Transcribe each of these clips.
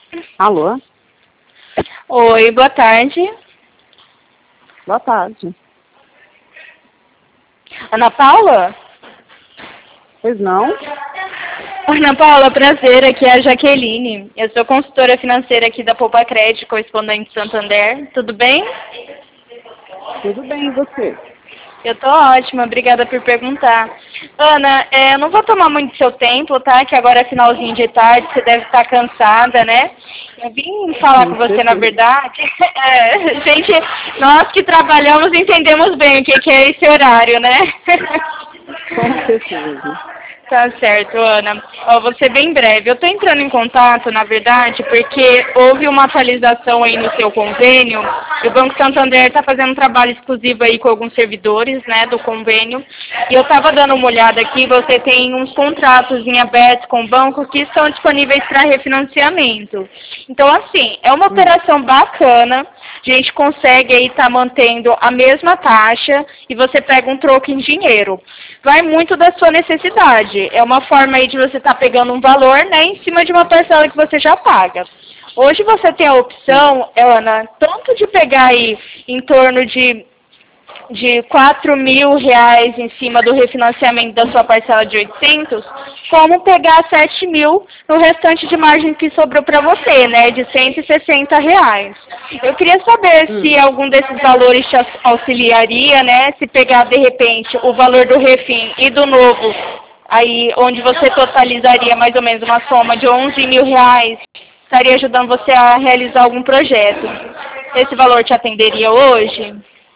Alô? Oi, boa tarde. Boa tarde. Ana Paula? Pois não? Ana Paula, prazer, aqui é a Jaqueline. Eu sou consultora financeira aqui da Poupa Crédito, correspondente Santander. Tudo bem? Tudo bem, e você? Eu tô ótima, obrigada por perguntar. Ana, eu não vou tomar muito seu tempo, tá? Que agora é finalzinho de tarde, você deve estar cansada, né? Eu vim falar com você, na verdade. Gente, nós que trabalhamos entendemos bem o que é esse horário, né? Com certeza. Tá certo, Ana. Vou ser bem breve. Eu estou entrando em contato, na verdade, porque houve uma atualização aí no seu convênio. E o Banco Santander está fazendo um trabalho exclusivo aí com alguns servidores, né, do convênio. E eu estava dando uma olhada aqui, você tem uns contratos em aberto com o banco que estão disponíveis para refinanciamento. Então, assim, é uma operação bacana. A gente consegue aí estar mantendo a mesma taxa e você pega um troco em dinheiro. Vai muito da sua necessidade. É uma forma aí de você estar pegando um valor, né, em cima de uma parcela que você já paga. Hoje você tem a opção, Ana, tanto de pegar aí em torno de R$ 4.000 em cima do refinanciamento da sua parcela de 800, como pegar 7.000 no restante de margem que sobrou para você, né, de R$ 160. Eu queria saber se algum desses valores te auxiliaria, né, se pegar de repente o valor do refim e do novo, aí onde você totalizaria mais ou menos uma soma de R$ 11.000, estaria ajudando você a realizar algum projeto. Esse valor te atenderia hoje?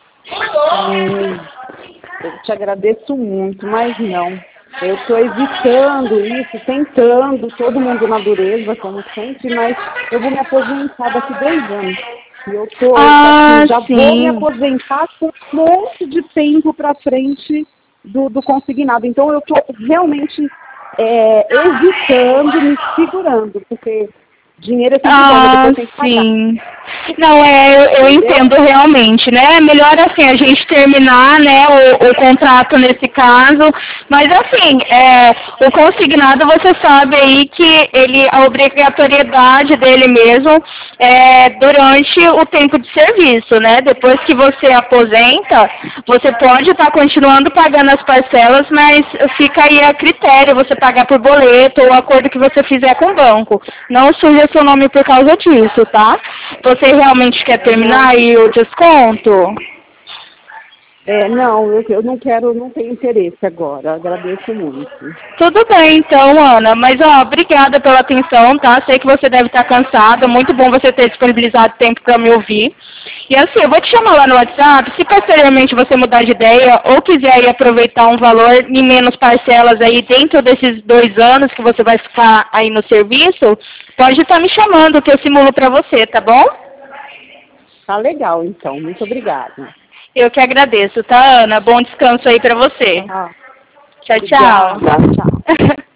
Eu te agradeço muito, mas não. Eu estou evitando isso, tentando, todo mundo na dureza, como sempre, mas eu vou me aposentar daqui 2 anos. E eu tô, assim, já vou me aposentar com um monte de tempo para frente do consignado. Então eu estou realmente evitando, me segurando, porque dinheiro é sempre bom, mas depois tem que pagar. Sim. Não, eu entendo realmente, né? É melhor assim a gente terminar, né, o contrato nesse caso, mas assim, o consignado você sabe aí que a obrigatoriedade dele mesmo é durante o tempo de serviço, né? Depois que você aposenta, você pode estar continuando pagando as parcelas, mas fica aí a critério você pagar por boleto ou acordo que você fizer com o banco. Não suja seu nome por causa disso, tá? Você realmente quer terminar aí o desconto? Não, eu não quero, não tenho interesse agora. Agradeço muito. Tudo bem, então, Ana. Mas, obrigada pela atenção, tá? Sei que você deve estar cansada. Muito bom você ter disponibilizado tempo para me ouvir. E assim, eu vou te chamar lá no WhatsApp. Se posteriormente você mudar de ideia ou quiser aí aproveitar um valor em menos parcelas aí dentro desses 2 anos que você vai ficar aí no serviço, pode estar me chamando que eu simulo para você, tá bom? Tá legal, então. Muito obrigada. Eu que agradeço, tá, Ana? Bom descanso aí para você. Ah, Tchau, tchau. obrigada, tchau.